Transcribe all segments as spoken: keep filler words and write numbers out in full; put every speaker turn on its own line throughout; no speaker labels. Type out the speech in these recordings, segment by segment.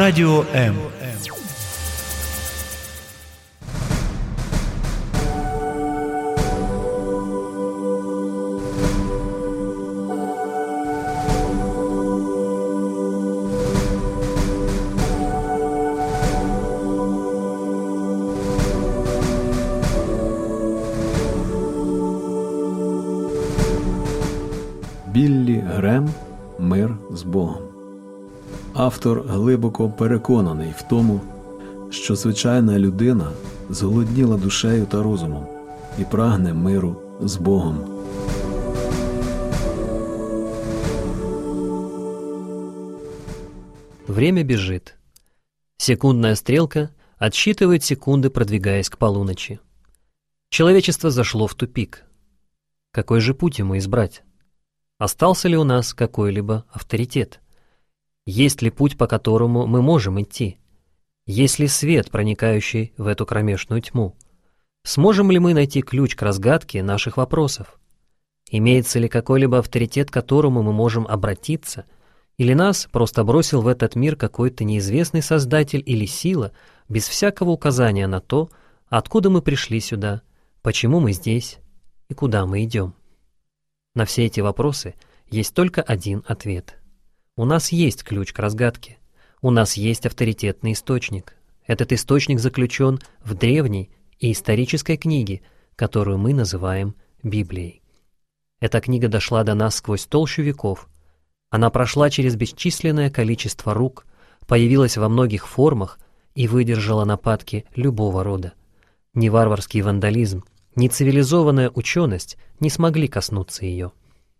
Радио М.
Біллі Грем «Мир з Богом». Автор глибоко переконаний в тому, що звичайна людина зголодніла душею та розумом і прагне миру з Богом.
Время бежит. Секундная стрелка отсчитывает секунды, продвигаясь к полуночи. Человечество зашло в тупик. Какой же путь ему избрать? Остался ли у нас какой-либо авторитет? Есть ли путь, по которому мы можем идти? Есть ли свет, проникающий в эту кромешную тьму? Сможем ли мы найти ключ к разгадке наших вопросов? Имеется ли какой-либо авторитет, к которому мы можем обратиться? Или нас просто бросил в этот мир какой-то неизвестный создатель или сила, без всякого указания на то, откуда мы пришли сюда, почему мы здесь и куда мы идем? На все эти вопросы есть только один ответ. У нас есть ключ к разгадке. У нас есть авторитетный источник. Этот источник заключен в древней и исторической книге, которую мы называем Библией. Эта книга дошла до нас сквозь толщу веков. Она прошла через бесчисленное количество рук, появилась во многих формах и выдержала нападки любого рода. Ни варварский вандализм, ни цивилизованная ученость не смогли коснуться ее.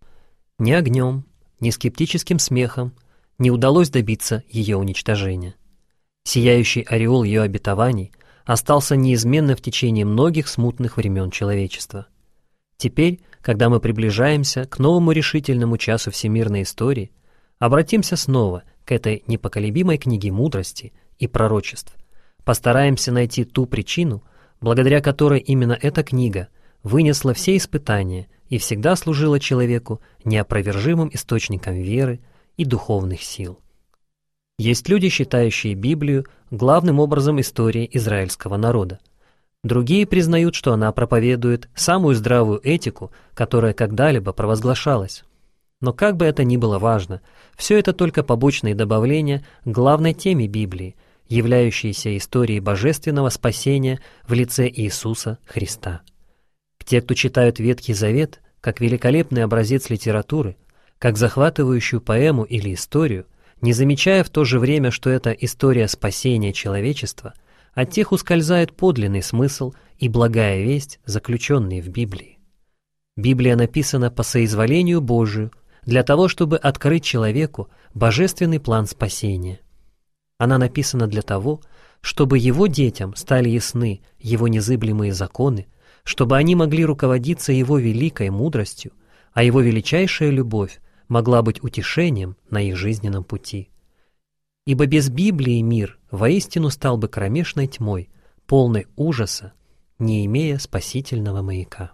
Ни огнем, ни скептическим смехом не удалось добиться ее уничтожения. Сияющий ореол ее обетований остался неизменно в течение многих смутных времен человечества. Теперь, когда мы приближаемся к новому решительному часу всемирной истории, обратимся снова к этой непоколебимой книге мудрости и пророчеств, постараемся найти ту причину, благодаря которой именно эта книга вынесла все испытания и всегда служила человеку неопровержимым источником веры и духовных сил. Есть люди, считающие Библию главным образом историей израильского народа. Другие признают, что она проповедует самую здравую этику, которая когда-либо провозглашалась. Но как бы это ни было важно, все это только побочные добавления к главной теме Библии, являющейся историей божественного спасения в лице Иисуса Христа. Те, кто читают Ветхий Завет как великолепный образец литературы, как захватывающую поэму или историю, не замечая в то же время, что это история спасения человечества, от тех ускользает подлинный смысл и благая весть, заключенные в Библии. Библия написана по соизволению Божию для того, чтобы открыть человеку божественный план спасения. Она написана для того, чтобы его детям стали ясны его незыблемые законы, чтобы они могли руководиться его великой мудростью, а его величайшая любовь могла быть утешением на их жизненном пути. Ибо без Библии мир воистину стал бы кромешной тьмой, полной ужаса, не имея спасительного маяка.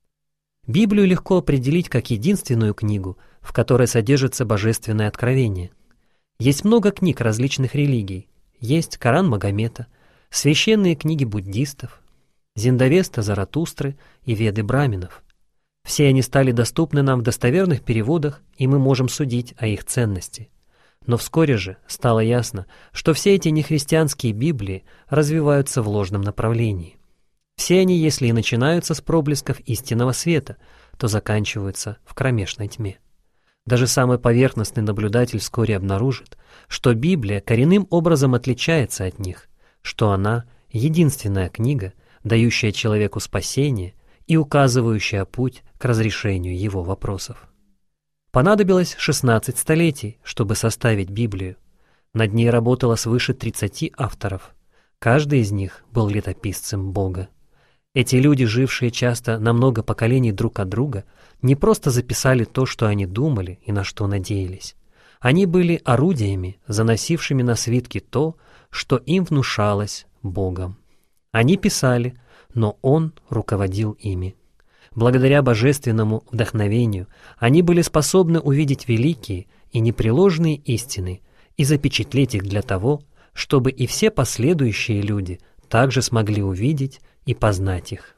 Библию легко определить как единственную книгу, в которой содержится божественное откровение. Есть много книг различных религий, есть Коран Магомета, священные книги буддистов, Зиндавеста Заратустры и Веды Браминов. Все они стали доступны нам в достоверных переводах, и мы можем судить о их ценности. Но вскоре же стало ясно, что все эти нехристианские Библии развиваются в ложном направлении. Все они, если и начинаются с проблесков истинного света, то заканчиваются в кромешной тьме. Даже самый поверхностный наблюдатель вскоре обнаружит, что Библия коренным образом отличается от них, что она — единственная книга, дающая человеку спасение и указывающая путь к разрешению его вопросов. Понадобилось шестнадцать столетий, чтобы составить Библию. Над ней работало свыше тридцати авторов. Каждый из них был летописцем Бога. Эти люди, жившие часто на много поколений друг от друга, не просто записали то, что они думали и на что надеялись. Они были орудиями, заносившими на свитки то, что им внушалось Богом. Они писали, но Он руководил ими. Благодаря божественному вдохновению они были способны увидеть великие и непреложные истины и запечатлеть их для того, чтобы и все последующие люди также смогли увидеть и познать их.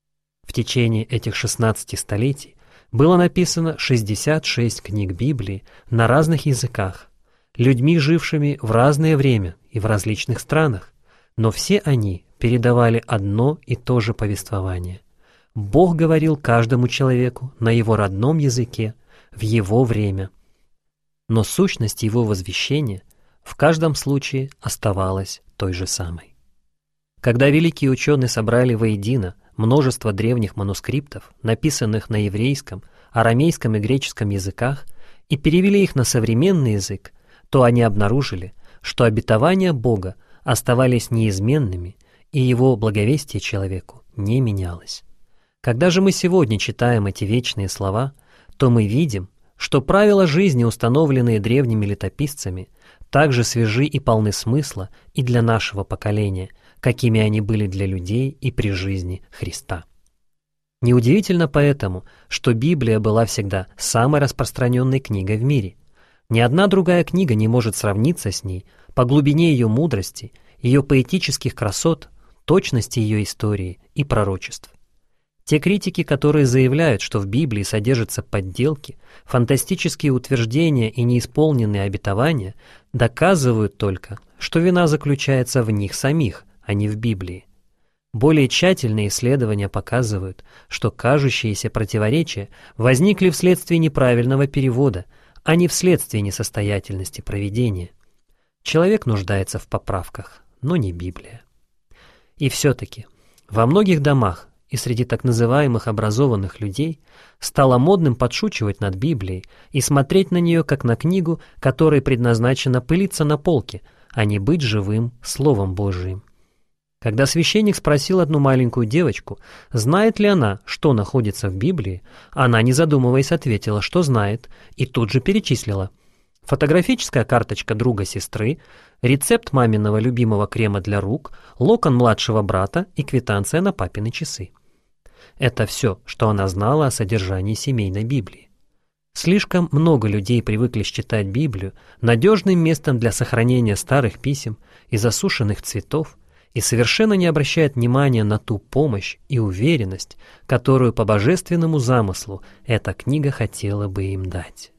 В течение этих шестнадцати столетий было написано шестьдесят шесть книг Библии на разных языках, людьми, жившими в разное время и в различных странах, но все они передавали одно и то же повествование. Бог говорил каждому человеку на его родном языке, в его время. Но сущность его возвещения в каждом случае оставалась той же самой. Когда великие ученые собрали воедино множество древних манускриптов, написанных на еврейском, арамейском и греческом языках, и перевели их на современный язык, то они обнаружили, что обетования Бога оставались неизменными, и его благовестие человеку не менялось. Когда же мы сегодня читаем эти вечные слова, то мы видим, что правила жизни, установленные древними летописцами, также свежи и полны смысла и для нашего поколения, какими они были для людей и при жизни Христа. Неудивительно поэтому, что Библия была всегда самой распространенной книгой в мире. Ни одна другая книга не может сравниться с ней по глубине ее мудрости, ее поэтических красот, точности ее истории и пророчеств. Те критики, которые заявляют, что в Библии содержатся подделки, фантастические утверждения и неисполненные обетования, доказывают только, что вина заключается в них самих, а не в Библии. Более тщательные исследования показывают, что кажущиеся противоречия возникли вследствие неправильного перевода, а не вследствие несостоятельности проведения. Человек нуждается в поправках, но не Библия. И все-таки во многих домах и среди так называемых образованных людей стало модным подшучивать над Библией и смотреть на нее как на книгу, которой предназначено пылиться на полке, а не быть живым Словом Божиим. Когда священник спросил одну маленькую девочку, знает ли она, что находится в Библии, она, не задумываясь, ответила, что знает, и тут же перечислила: фотографическая карточка друга сестры, рецепт маминого любимого крема для рук, локон младшего брата и квитанция на папины часы. Это все, что она знала о содержании семейной Библии. Слишком много людей привыкли считать Библию надежным местом для сохранения старых писем и засушенных цветов, и совершенно не обращает внимания на ту помощь и уверенность, которую по божественному замыслу эта книга хотела бы им дать.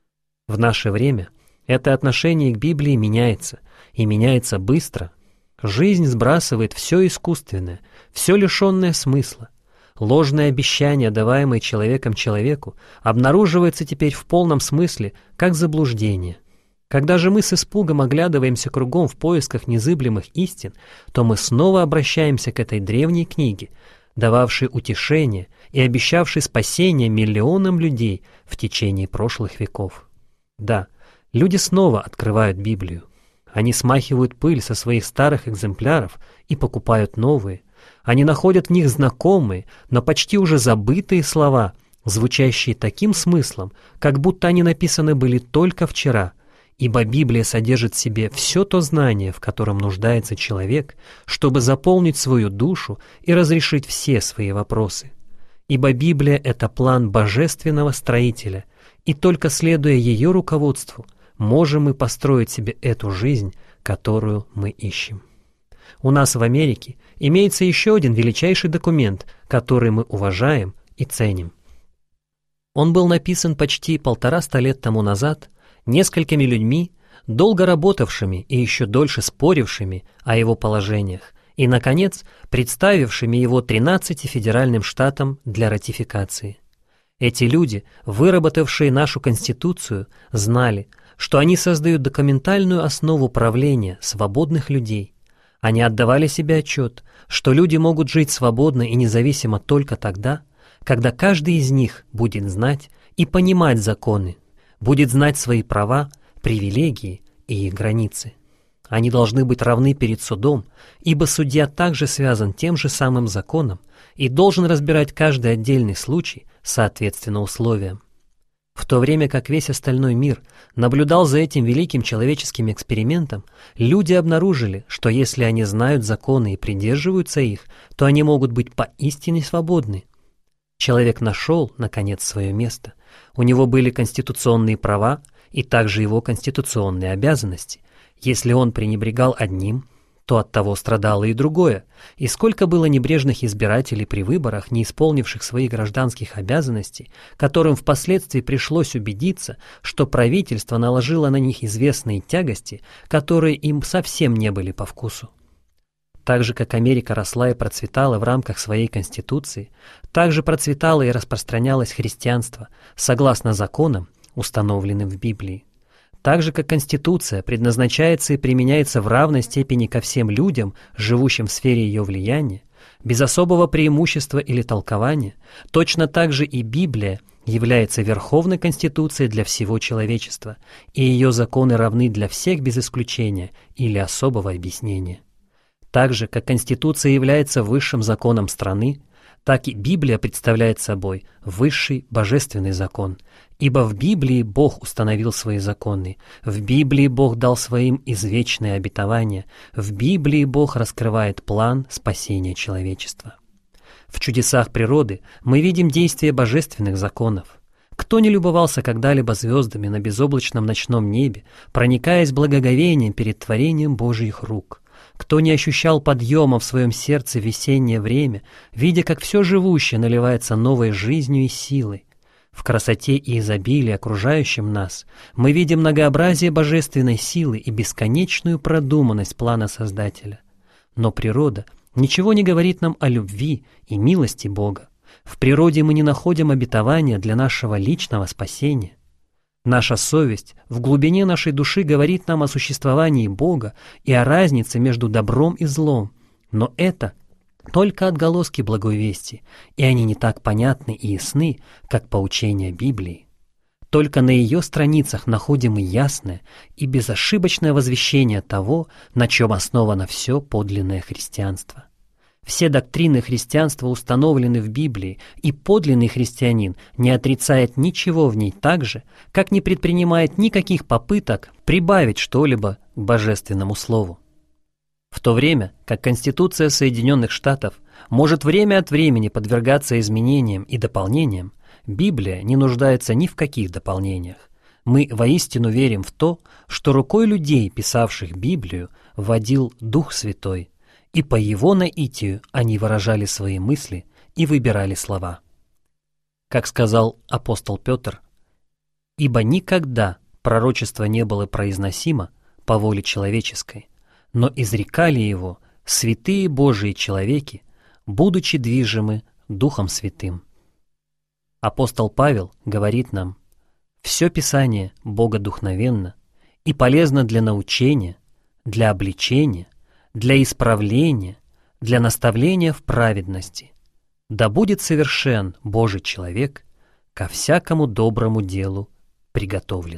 В наше время это отношение к Библии меняется, и меняется быстро. Жизнь сбрасывает все искусственное, все лишенное смысла. Ложные обещания, даваемые человеком человеку, обнаруживаются теперь в полном смысле как заблуждение. Когда же мы с испугом оглядываемся кругом в поисках незыблемых истин, то мы снова обращаемся к этой древней книге, дававшей утешение и обещавшей спасение миллионам людей в течение прошлых веков. Да, люди снова открывают Библию. Они смахивают пыль со своих старых экземпляров и покупают новые. Они находят в них знакомые, но почти уже забытые слова, звучащие таким смыслом, как будто они написаны были только вчера, ибо Библия содержит в себе все то знание, в котором нуждается человек, чтобы заполнить свою душу и разрешить все свои вопросы. Ибо Библия — это план божественного строителя, и только следуя ее руководству, можем мы построить себе эту жизнь, которую мы ищем. У нас в Америке имеется еще один величайший документ, который мы уважаем и ценим. Он был написан почти полтораста лет тому назад несколькими людьми, долго работавшими и еще дольше спорившими о его положениях, и, наконец, представившими его тринадцати федеральным штатам для ратификации. Эти люди, выработавшие нашу Конституцию, знали, что они создают документальную основу правления свободных людей. Они отдавали себе отчет, что люди могут жить свободно и независимо только тогда, когда каждый из них будет знать и понимать законы, будет знать свои права, привилегии и их границы. Они должны быть равны перед судом, ибо судья также связан тем же самым законом и должен разбирать каждый отдельный случай соответственно условиям. В то время как весь остальной мир наблюдал за этим великим человеческим экспериментом, люди обнаружили, что если они знают законы и придерживаются их, то они могут быть поистине свободны. Человек нашел, наконец, свое место. У него были конституционные права, и также его конституционные обязанности. Если он пренебрегал одним, то от того страдало и другое, и сколько было небрежных избирателей при выборах, не исполнивших своих гражданских обязанностей, которым впоследствии пришлось убедиться, что правительство наложило на них известные тягости, которые им совсем не были по вкусу. Так же, как Америка росла и процветала в рамках своей Конституции, так же процветало и распространялось христианство, согласно законам, установленным в Библии. Так же, как Конституция предназначается и применяется в равной степени ко всем людям, живущим в сфере ее влияния, без особого преимущества или толкования, точно так же и Библия является верховной конституцией для всего человечества, и ее законы равны для всех без исключения или особого объяснения. Так же, как Конституция является высшим законом страны, так и Библия представляет собой высший божественный закон, ибо в Библии Бог установил свои законы, в Библии Бог дал своим извечные обетования, в Библии Бог раскрывает план спасения человечества. В чудесах природы мы видим действие божественных законов. Кто не любовался когда-либо звездами на безоблачном ночном небе, проникаясь благоговением перед творением Божьих рук? Кто не ощущал подъема в своем сердце в весеннее время, видя, как все живущее наливается новой жизнью и силой? В красоте и изобилии, окружающем нас, мы видим многообразие божественной силы и бесконечную продуманность плана Создателя. Но природа ничего не говорит нам о любви и милости Бога. В природе мы не находим обетования для нашего личного спасения. Наша совесть в глубине нашей души говорит нам о существовании Бога и о разнице между добром и злом, но это только отголоски благой вести, и они не так понятны и ясны, как поучения Библии. Только на ее страницах находим мы ясное и безошибочное возвещение того, на чем основано все подлинное христианство. Все доктрины христианства установлены в Библии, и подлинный христианин не отрицает ничего в ней так же, как не предпринимает никаких попыток прибавить что-либо к божественному слову. В то время как Конституция Соединенных Штатов может время от времени подвергаться изменениям и дополнениям, Библия не нуждается ни в каких дополнениях. Мы воистину верим в то, что рукой людей, писавших Библию, водил Дух Святой, и по его наитию они выражали свои мысли и выбирали слова. Как сказал апостол Петр, «Ибо никогда пророчество не было произносимо по воле человеческой, но изрекали его святые Божии человеки, будучи движимы Духом Святым». Апостол Павел говорит нам, «Все Писание богодухновенно и полезно для научения, для обличения, для исправления, для наставления в праведности, да будет совершен Божий человек, ко всякому доброму делу приготовлен».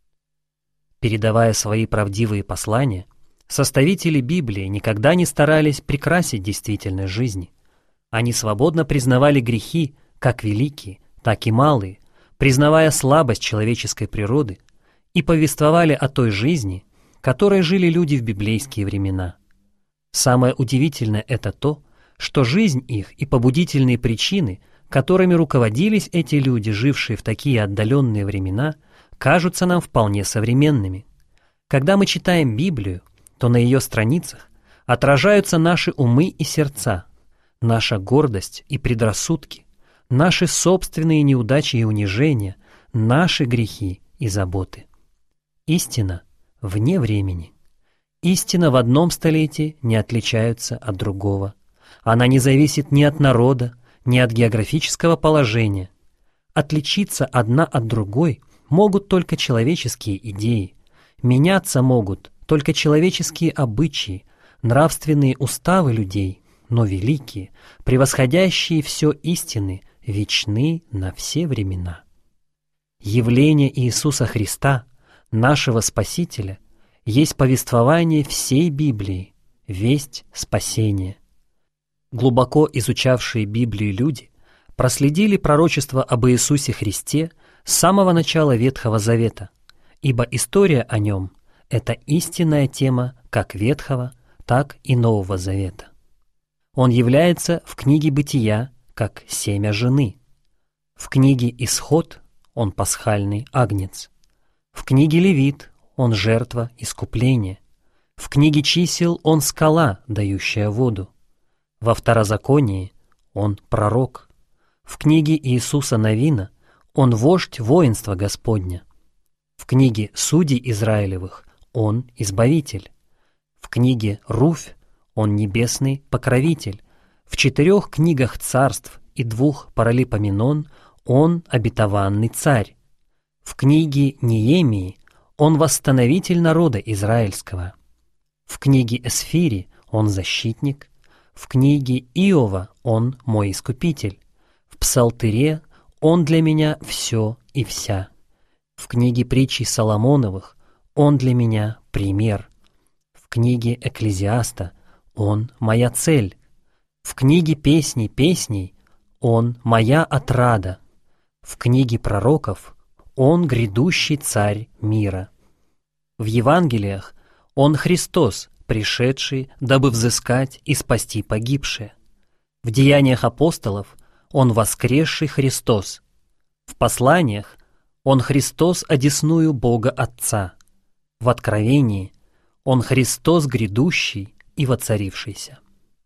Передавая свои правдивые послания, составители Библии никогда не старались прикрасить действительность жизни. Они свободно признавали грехи, как великие, так и малые, признавая слабость человеческой природы, и повествовали о той жизни, которой жили люди в библейские времена. Самое удивительное — это то, что жизнь их и побудительные причины, которыми руководились эти люди, жившие в такие отдаленные времена, кажутся нам вполне современными. Когда мы читаем Библию, то на ее страницах отражаются наши умы и сердца, наша гордость и предрассудки, наши собственные неудачи и унижения, наши грехи и заботы. Истина вне времени. Истина в одном столетии не отличается от другого. Она не зависит ни от народа, ни от географического положения. Отличиться одна от другой могут только человеческие идеи. Меняться могут только человеческие обычаи, нравственные уставы людей, но великие, превосходящие все истины, вечны на все времена. Явление Иисуса Христа, нашего Спасителя, есть повествование всей Библии, весть спасения. Глубоко изучавшие Библию люди проследили пророчество об Иисусе Христе с самого начала Ветхого Завета, ибо история о нем — это истинная тема как Ветхого, так и Нового Завета. Он является в книге Бытия как семя жены, в книге Исход он пасхальный агнец, В книге Левит он жертва искупления. В книге чисел он скала, дающая воду. Во второзаконии он пророк. В книге Иисуса Навина он вождь воинства Господня. В книге Судей Израилевых он избавитель. В книге Руфь он небесный покровитель. В четырех книгах царств и двух Паралипоменон он обетованный царь. В книге Неемии он восстановитель народа израильского. В книге Эсфири он защитник. В книге Иова он мой искупитель. В Псалтыре он для меня все и вся. В книге Притчей Соломоновых он для меня пример. В книге Экклезиаста он моя цель. В книге Песней песней он моя отрада. В книге пророков он грядущий царь мира. В Евангелиях он Христос, пришедший, дабы взыскать и спасти погибшие. В Деяниях апостолов он воскресший Христос. В посланиях он Христос одесную Бога Отца. В Откровении он Христос грядущий и воцарившийся.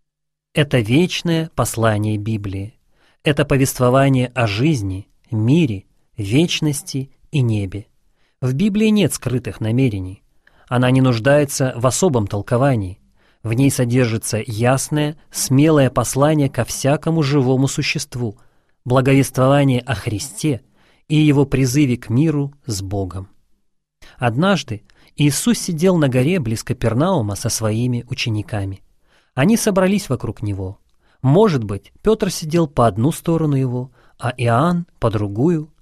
Это вечное послание Библии. Это повествование о жизни, мире, вечности и небе. В Библии нет скрытых намерений. Она не нуждается в особом толковании. В ней содержится ясное, смелое послание ко всякому живому существу, благовествование о Христе и его призыве к миру с Богом. Однажды Иисус сидел на горе близ Капернаума со своими учениками. Они собрались вокруг Него. Может быть, Петр сидел по одну сторону Его, а Иоанн по другую.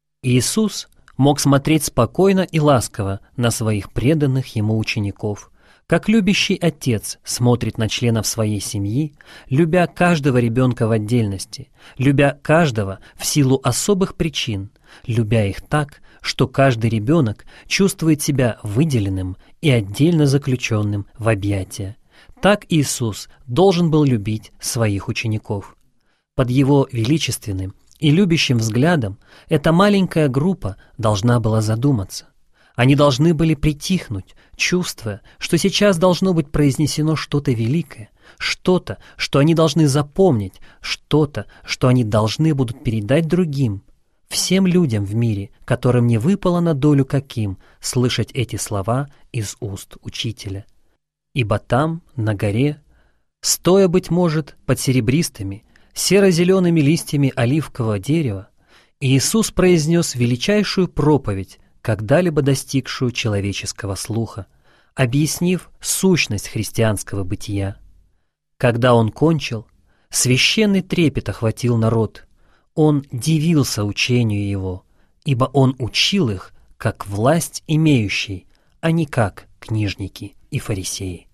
Иисус мог смотреть спокойно и ласково на своих преданных Ему учеников, как любящий отец смотрит на членов своей семьи, любя каждого ребенка в отдельности, любя каждого в силу особых причин, любя их так, что каждый ребенок чувствует себя выделенным и отдельно заключенным в объятия. Так Иисус должен был любить своих учеников. Под Его величественным и любящим взглядом эта маленькая группа должна была задуматься. Они должны были притихнуть, чувствуя, что сейчас должно быть произнесено что-то великое, что-то, что они должны запомнить, что-то, что они должны будут передать другим, всем людям в мире, которым не выпало на долю каким слышать эти слова из уст Учителя. Ибо там, на горе, стоя, быть может, под серебристыми, серо-зелеными листьями оливкового дерева, Иисус произнес величайшую проповедь, когда-либо достигшую человеческого слуха, объяснив сущность христианского бытия. Когда Он кончил, священный трепет охватил народ. Он дивился учению Его, ибо Он учил их, как власть имеющий, а не как книжники и фарисеи.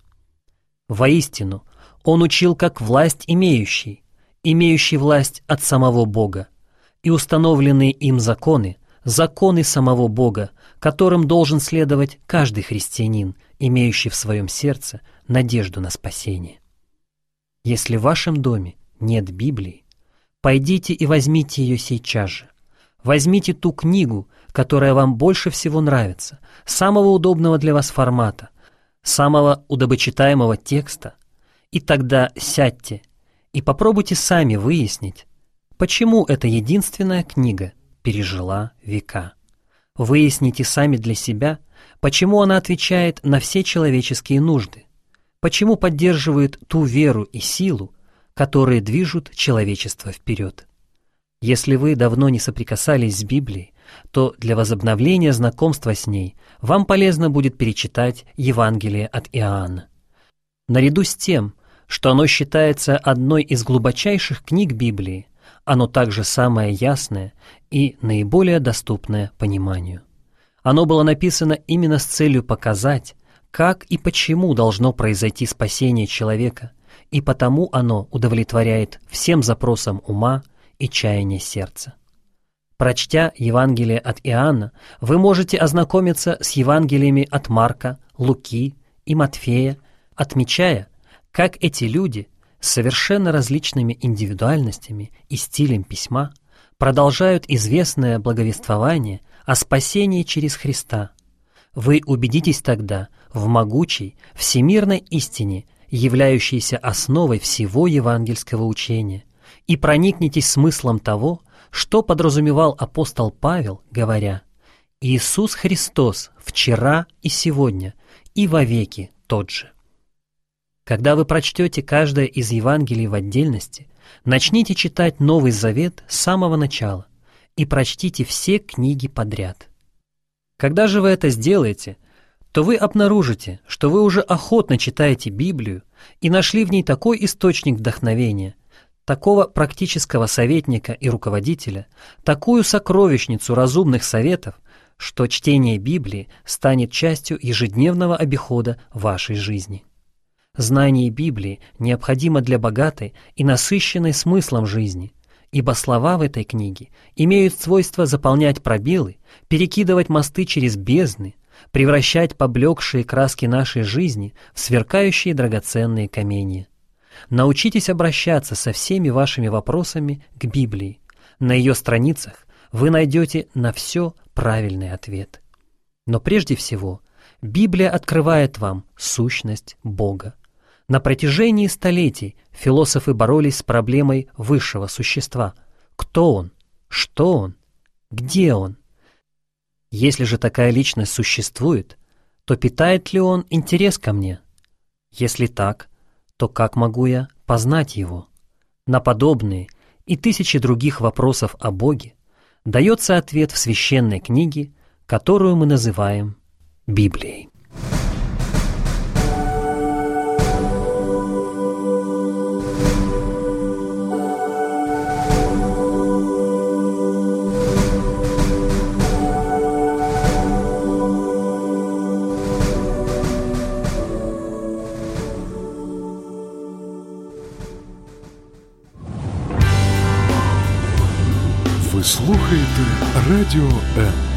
Воистину, Он учил как власть имеющий, имеющий власть от самого Бога, и установленные им законы, законы самого Бога, которым должен следовать каждый христианин, имеющий в своем сердце надежду на спасение. Если в вашем доме нет Библии, пойдите и возьмите ее сейчас же. Возьмите ту книгу, которая вам больше всего нравится, самого удобного для вас формата, самого удобочитаемого текста, и тогда сядьте и попробуйте сами выяснить, почему эта единственная книга пережила века. Выясните сами для себя, почему она отвечает на все человеческие нужды, почему поддерживает ту веру и силу, которые движут человечество вперед. Если вы давно не соприкасались с Библией, то для возобновления знакомства с ней вам полезно будет перечитать Евангелие от Иоанна. Наряду с тем, что оно считается одной из глубочайших книг Библии, оно также самое ясное и наиболее доступное пониманию. Оно было написано именно с целью показать, как и почему должно произойти спасение человека, и потому оно удовлетворяет всем запросам ума и чаяния сердца. Прочтя Евангелие от Иоанна, вы можете ознакомиться с Евангелиями от Марка, Луки и Матфея, отмечая, как эти люди с совершенно различными индивидуальностями и стилем письма продолжают известное благовествование о спасении через Христа. Вы убедитесь тогда в могучей, всемирной истине, являющейся основой всего евангельского учения, и проникнетесь смыслом того, что подразумевал апостол Павел, говоря: «Иисус Христос вчера и сегодня, и вовеки тот же». Когда вы прочтете каждое из Евангелий в отдельности, начните читать Новый Завет с самого начала и прочтите все книги подряд. Когда же вы это сделаете, то вы обнаружите, что вы уже охотно читаете Библию и нашли в ней такой источник вдохновения, такого практического советника и руководителя, такую сокровищницу разумных советов, что чтение Библии станет частью ежедневного обихода вашей жизни. Знание Библии необходимо для богатой и насыщенной смыслом жизни, ибо слова в этой книге имеют свойство заполнять пробелы, перекидывать мосты через бездны, превращать поблекшие краски нашей жизни в сверкающие драгоценные каменья. Научитесь обращаться со всеми вашими вопросами к Библии. На ее страницах вы найдете на все правильный ответ. Но прежде всего, Библия открывает вам сущность Бога. На протяжении столетий философы боролись с проблемой высшего существа. Кто Он? Что Он? Где Он? Если же такая личность существует, то питает ли Он интерес ко мне? Если так, то как могу я познать Его? На подобные и тысячи других вопросов о Боге дается ответ в священной книге, которую мы называем Библией.
Ви слухаєте Радіо М.